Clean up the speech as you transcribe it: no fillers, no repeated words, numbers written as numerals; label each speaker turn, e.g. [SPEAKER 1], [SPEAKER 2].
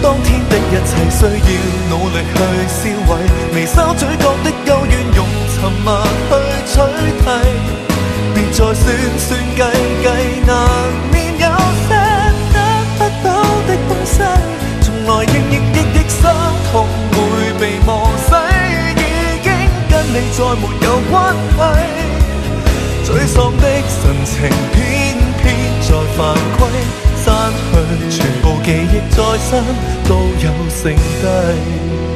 [SPEAKER 1] 當天的一切需要努力去銷毀，微收嘴角的幽怨用沉默去取替，別再算計計，難免有些得不到的東西，從來營營役役傷痛會被磨洗，已經跟你再沒有關係，沮喪的神情偏偏在犯規，刪去全部記憶再生都有剩低。